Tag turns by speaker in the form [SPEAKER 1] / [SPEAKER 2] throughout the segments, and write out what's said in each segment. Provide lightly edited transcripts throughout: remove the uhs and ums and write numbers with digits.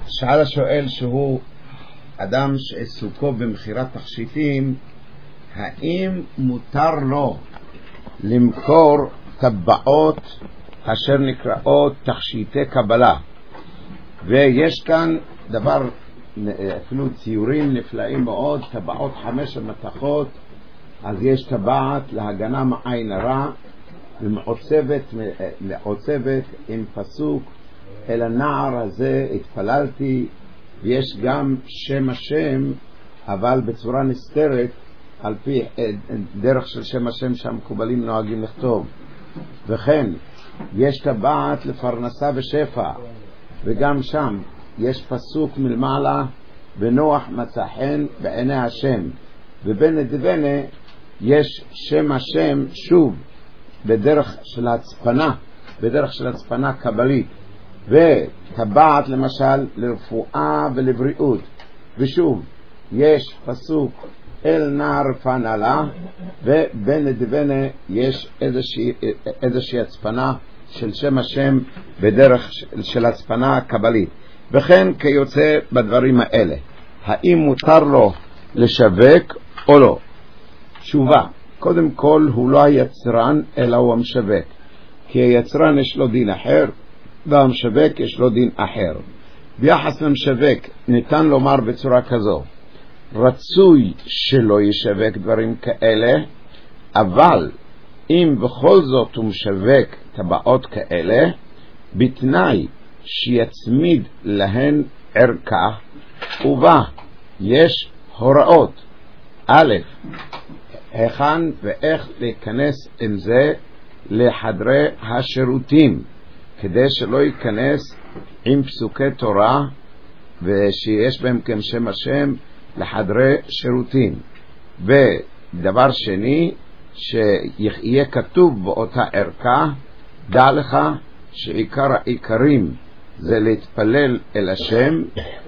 [SPEAKER 1] שאל השואל שהוא אדם שעיסוקו במכירת תכשיטים, האם מותר לו למכור טבעות אשר נקראות תכשיטי קבלה? ויש כאן דבר, אפילו ציורים נפלאים מאוד, טבעות 5 מתכות. אז יש טבעת להגנה מעין הרע ומעוצבת עם פסוק אל הנער הזה התפללתי, ויש גם שם השם אבל בצורה נסתרת על פי דרך של שם השם שהמקובלים נוהגים לכתוב. וכן יש טבעת לפרנסה ושפע, וגם שם יש פסוק מלמעלה ונוח מצא חן בעיני השם, ובין הדבנה יש שם השם שוב בדרך של הצפנה קבלית, וטבעת למשל לרפואה ולבריאות, ושוב יש פסוק אל נער פנלה, ובין הדבנה יש איזושהי הצפנה של שם השם בדרך של הצפנה קבלית. וכן כיוצא בדברים האלה, האם מותר לו לשווק או לא? תשובה, קודם כל הוא לא היצרן אלא הוא המשווק, כי היצרן יש לו דין אחר והמשווק יש לו דין אחר. ביחס למשווק ניתן לומר בצורה כזו, רצוי שלא ישווק דברים כאלה, אבל אם בכל זאת הוא משווק טבעות כאלה, בתנאי שיצמיד להן ערכה, ובה יש הוראות. א', היכן ואיך להיכנס עם זה לחדרי השירותים, כדי שלא ייכנס עם פסוקי תורה ושיש בהם כשם השם לחדרי שירותים. ודבר שני, שיהיה כתוב באותה ערכה, דע לך שעיקר העיקרים זה להתפלל אל השם,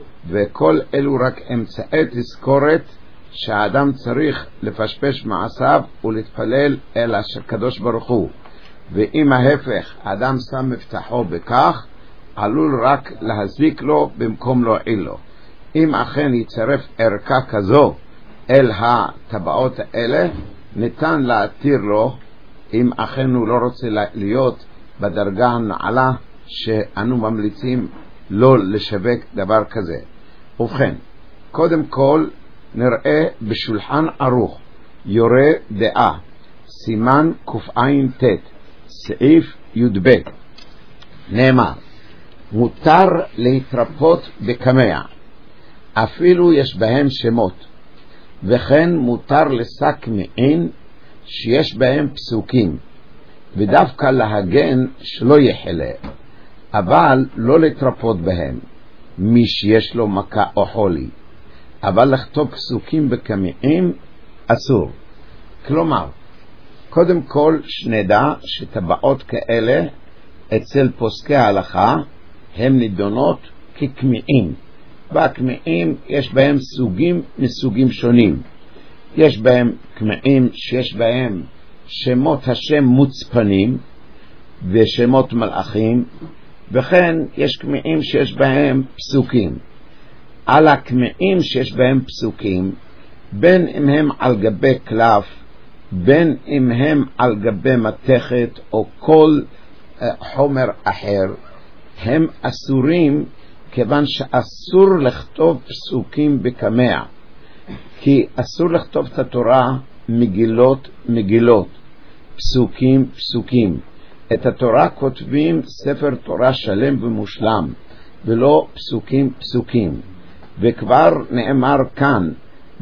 [SPEAKER 1] וכל אלו רק אמצעי תזכורת שהאדם צריך לפשפש מעשיו ולהתפלל אל הקדוש ברוך הוא. ואם ההפך, האדם שם מבטחו בכך, עלול רק להזיק לו במקום להועיל לו. אם אכן יצרף ערכה כזו אל הטבעות האלה, ניתן להתיר לו, אם אכן הוא לא רוצה להיות בדרגה הנעלה שאנו ממליצים לא לשווק דבר כזה. ובכן, קודם כל נראה בשולחן ערוך יורה דעה סימן קע"ט סעיף י"ב, נאמר מותר להתרפות בקמע אפילו יש בהם שמות, וכן מותר לשק מעין שיש בהם פסוקים, ודווקא להגן שלא יחלה, אבל לא להתרפות בהם מי שיש לו מכה או חולי, אבל לכתוב פסוקים בקמעים אסור. כלומר, קודם כל שנדע שטבעות כאלה אצל פוסקי ההלכה הם נידונות כקמעים. והקמעים יש בהם סוגים מסוגים שונים. יש בהם קמעים שיש בהם שמות השם מוצפנים ושמות מלאכים, וכן יש קמעים שיש בהם פסוקים. על הקמעים שיש בהם פסוקים, בין אם הם על גבי קלף, בין אם הם על גבי מתכת או כל חומר אחר, הם אסורים, כיוון שאסור לכתוב פסוקים בקמע, כי אסור לכתוב את התורה מגילות, פסוקים. את התורה כותבים ספר תורה שלם ומושלם, ולא פסוקים. וכבר נאמר כאן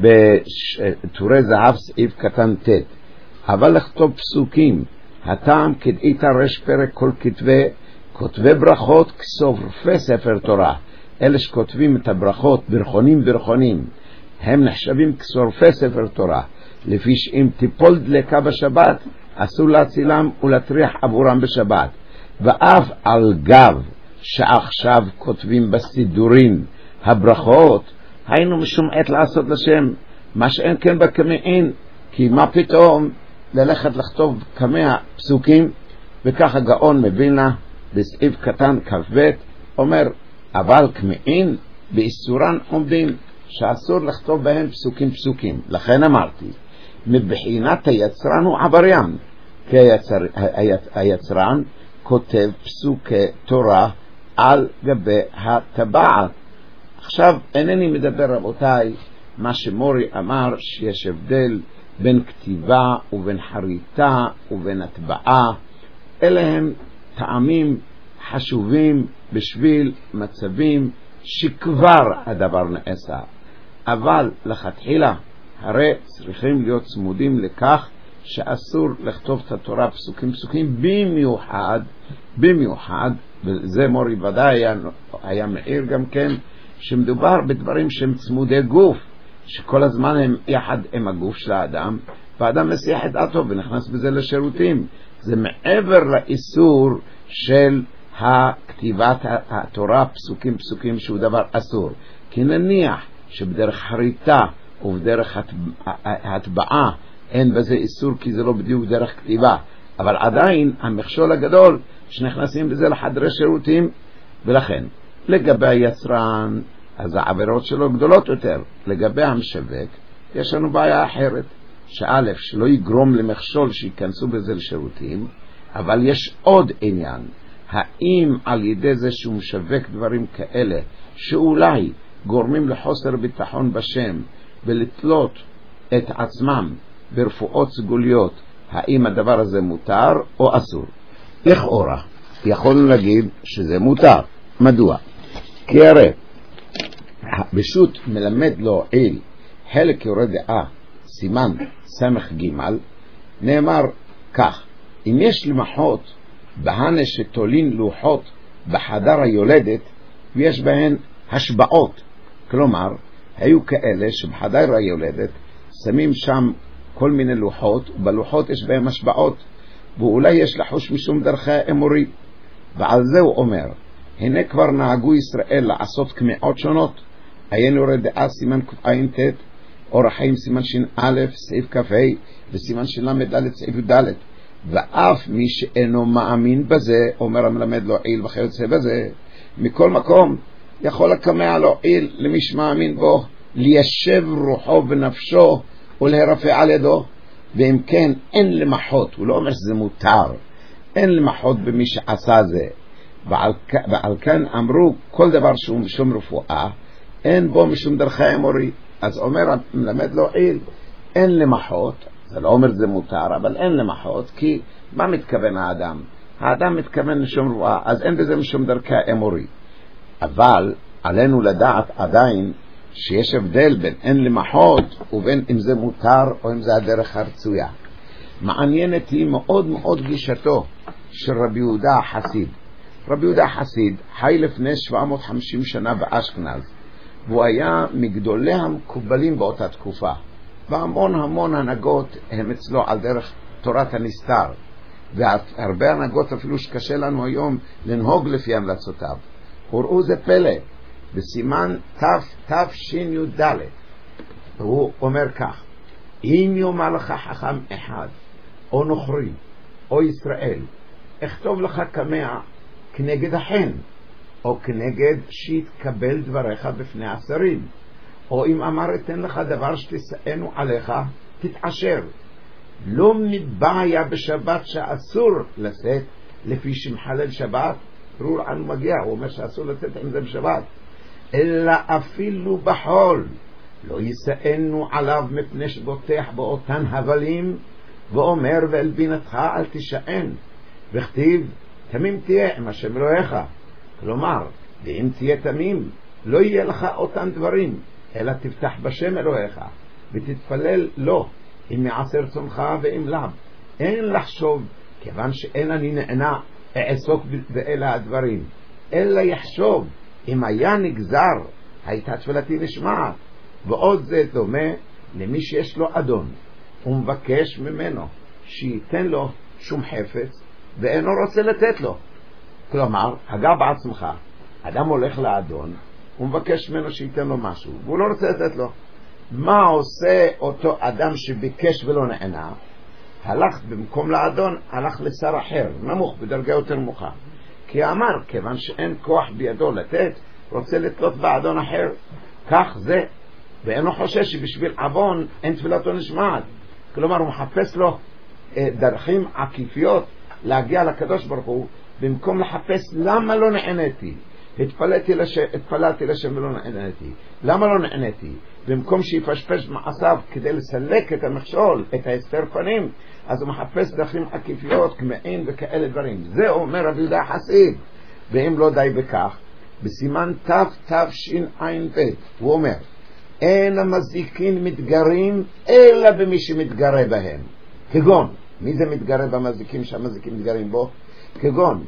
[SPEAKER 1] בתורי זהב סעיף קטן ט', אבל לכתוב פסוקים, הטעם כדאית רש פרק כל כותבי ברכות כסופרי ספר תורה. אלה שכותבים את הברכות ברכונים, הם נחשבים כסופרי ספר תורה, לפי שאם תיפול דלקה בשבת אסור להצילם ולהטריח עבורם בשבת. ואף על גב שעכשיו כותבים בסידורים הברכות, היינו משום עת לעשות לשם, מה שאין כן בקמעין, כי מה פתאום ללכת לכתוב קמע פסוקים. וכך הגאון מווילנה בסעיף קטן כ"ב אומר, אבל קמעין באיסורן עומדים, שאסור לכתוב בהם פסוקים פסוקים. לכן אמרתי, מבחינת היצרן הוא עבריין, כי היצרן כותב פסוקי תורה על גבי הטבעת. עכשיו אינני מדבר, רבותיי, מה שמורי אמר, שיש הבדל בין כתיבה ובין חריטה ובין הטבעה. אלה הם טעמים חשובים בשביל מצבים שכבר הדבר נעשה, אבל לכתחילה הרי צריכים להיות צמודים לכך שאסור לכתוב את התורה פסוקים פסוקים, במיוחד, וזה מורי ודאי היה מעיר גם כן, שמדובר בדברים שהם צמודי גוף, שכל הזמן הם יחד עם הגוף של האדם, והאדם מסיח את דעתו ונכנס בזה לשירותים. זה מעבר לאיסור של הכתיבת התורה פסוקים פסוקים, שהוא דבר אסור. כי נניח שבדרך חריטה ובדרך הטבעה אין בזה איסור, כי זה לא בדיוק דרך כתיבה, אבל עדיין המכשול הגדול שנכנסים בזה לחדרי שירותים. ולכן לגבי היצרן, אז העבירות שלו גדולות יותר. לגבי המשווק יש לנו בעיה אחרת, שא' שלא יגרום למכשול שיכנסו בזה לשירותים, אבל יש עוד עניין, האם על ידי זה שהוא משווק דברים כאלה שאולי גורמים לחוסר ביטחון בשם ולתלות את עצמם ברפואות סגוליות, האם הדבר הזה מותר או אסור? לכאורה יכולנו להגיד שזה מותר. מדוע? כי הרי בשו"ת מלמד לו עיל חלק יורה דעה סימן סמך ג' נאמר כך: אם יש למחות בהנה שתולין לוחות בחדר היולדת ויש בהן השבעות, כלומר היו כאלה שבחדר היולדת שמים שם כל מיני לוחות, ובלוחות יש בהם השבעות, ואולי יש לחוש משום דרכי האמורי. ועל זה הוא אומר, הנה כבר נהגו ישראל לעשות כמעות שונות. עיין יורה דעה סימן קע"ט, אור החיים סימן ש"א סעיף כ"ה, וסימן של"ד סעיף י"ד. ואף מי שאינו מאמין בזה, אומר המלמד לו עיל וכיוצא בזה, מכל מקום יכול לקמע לו עיל למי שמאמין בו, ליישב רוחו ונפשו ולהרפא על ידו. ואם כן, אין למחות, הוא לא אומר שזה מותר, אין למחות במי שעשה זה. ועל כן אמרו, כל דבר שהוא משום רפואה אין בו משום דרכי האמורי. אז אומר מלמד לו עיל, אין למחות, זה לא אומר זה מותר, אבל אין למחות, כי מה מתכוון האדם? האדם מתכוון משום רפואה, אז אין בזה משום דרכי האמורי. אבל עלינו לדעת עדיין שיש הבדל בין אין למחות ובין אם זה מותר או אם זה הדרך הרצויה. מעניינת היא מאוד מאוד גישתו של רבי יהודה החסיד. רבי יהודה החסיד חי לפני 750 שנה באשכנז, והוא היה מגדולי המקובלים באותה תקופה, והמון הנהגות הם אצלו על דרך תורת הנסתר, והרבה הנהגות אפילו שקשה לנו היום לנהוג לפי המלצותיו. וראו זה פלא, בסימן תשי"ד הוא אומר כך: אם יאמר לך חכם אחד או נוכרי או ישראל, אכתוב לך קמע כנגד החן, או כנגד שיתקבל דבריך בפני השרים, או אם אמר אתן לך דבר שתשאנו עליך, תתעשר. לא מתבעיה בשבת שאסור לשאת לפי שמחלל שבת, ברור אנו מגיע, הוא אומר שאסור לשאת עם זה בשבת, אלא אפילו בחול לא ישאנו עליו מפני שבוטח באותן הבלים, ואומר ואל בינתך אל תשען, וכתיב תמים תהיה עם השם אלוהיך. כלומר, ואם תהיה תמים לא יהיה לך אותם דברים, אלא תפתח בשם אלוהיך ותתפלל לו, אם יעשר צונך ואם לאו. אין לחשוב כיוון שאין אני נענה אעסוק באלה הדברים, אלא יחשוב אם היה נגזר הייתה תפילתי נשמעת. ועוד זה דומה למי שיש לו אדון ומבקש ממנו שייתן לו שום חפץ ואינו רוצה לתת לו. כלומר, הגע בעצמך, אדם הולך לאדון ומבקש ממנו שייתן לו משהו והוא לא רוצה לתת לו. מה עושה אותו אדם שביקש ולא נענה? הלך במקום לאדון, הלך לשר אחר, נמוך, בדרגה יותר נמוכה. כי אמר, כיוון שאין כוח בידו לתת, רוצה לתלות באדון אחר. כך זה, ואינו חושש שבשביל עוון אין תפילתו נשמעת. כלומר הוא מחפש לו דרכים עקיפיות להגיע לקדוש ברוך הוא, במקום לחפש למה לא נעניתי. התפללתי לשם ולא נעניתי. למה לא נעניתי? במקום שיפשפש מעשיו כדי לסלק את המכשול, את ההסתר פנים, אז הוא מחפש דרכים עקיפיות כמעין וכאלה דברים. זה אומר רבי יהודה החסיד. ואם לא די בכך, בסימן תשע"ב הוא אומר, אין המזיקין מתגרים אלא במי שמתגרה בהם. כגון, מי זה מתגרה במזיקים שהמזיקים מתגרים בו? כגון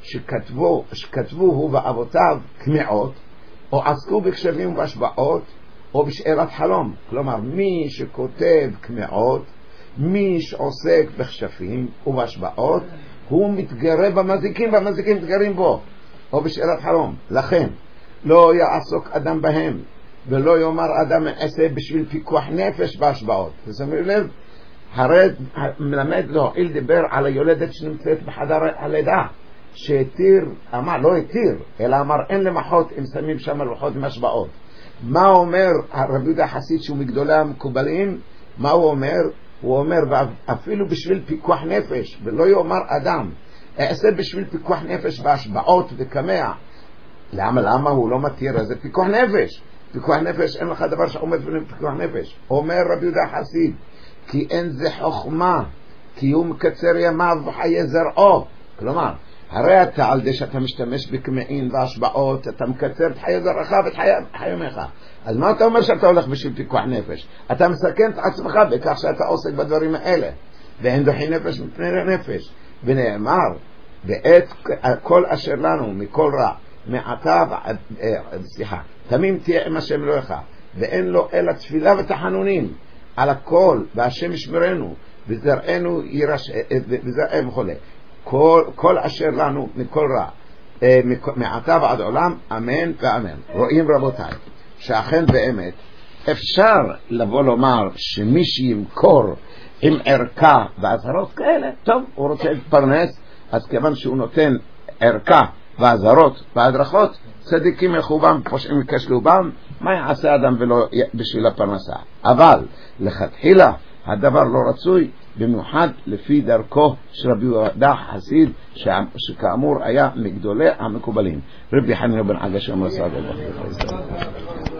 [SPEAKER 1] שכתבו הוא ואבותיו כמעות, או עסקו בכשבים ובהשבעות, או בשאלת חלום. כלומר, מי שכותב כמעות, מי שעוסק בכשפים ובהשבעות, הוא מתגרה במזיקים והמזיקים מתגרים בו, או בשאלת חלום. לכן לא יעסוק אדם בהם, ולא יאמר אדם מעשה בשביל פיקוח נפש בהשבעות. תשימו לב, הרי מלמד לו, איל דיבר על היולדת שנמצאת בחדר הלידה, שהתיר, אמר, לא התיר, אלא אמר אין למחות אם שמים שם לוחות משבעות. מה אומר רבי יהודה החסיד שהוא מגדולי המקובלים? מה הוא אומר? הוא אומר אפילו בשביל פיקוח נפש, ולא יאמר אדם אעשה בשביל פיקוח נפש בהשבעות וקמע. למה הוא לא מתיר? זה פיקוח נפש. פיקוח נפש, אין לך דבר שעומד בפיקוח נפש. אומר רבי יהודה החסיד, כי אין זה חוכמה, כי הוא מקצר ימיו וחיי זרעו. כלומר, הרי אתה על זה שאתה משתמש בקמעין והשבעות, אתה מקצר את חיי זרעך ואת חיי ימיך. אז מה אתה אומר שאתה הולך בשביל פיקוח נפש? אתה מסכן את עצמך בכך שאתה עוסק בדברים האלה. ואין דוחי נפש מפני נפש. ונאמר, בעת כל אשר לנו מכל רע, מעתה תמים תהיה עם השם אלוהיך, ואין לו אלא תפילה ותחנונים על הכל, והשם ישמרנו וזרענו וזרענו חולה. כל אשר לנו מכל רע, מעתה ועד עולם, אמן ואמן. רואים רבותיי שאכן באמת אפשר לבוא לומר שמי שימכור עם ערכה והזהרות כאלה, טוב, הוא רוצה להתפרנס, אז כיוון שהוא נותן ערכה והזהרות והדרכות, צדיקים יחובם, פושעים יקשלו בם, מה יעשה אדם ולא בשביל הפרנסה? אבל לכתחילה הדבר לא רצוי, במיוחד לפי דרכו של רבי יהודה החסיד, שכאמור היה מגדולי המקובלים. רבי חנינא בן עגש"ם רס"ג.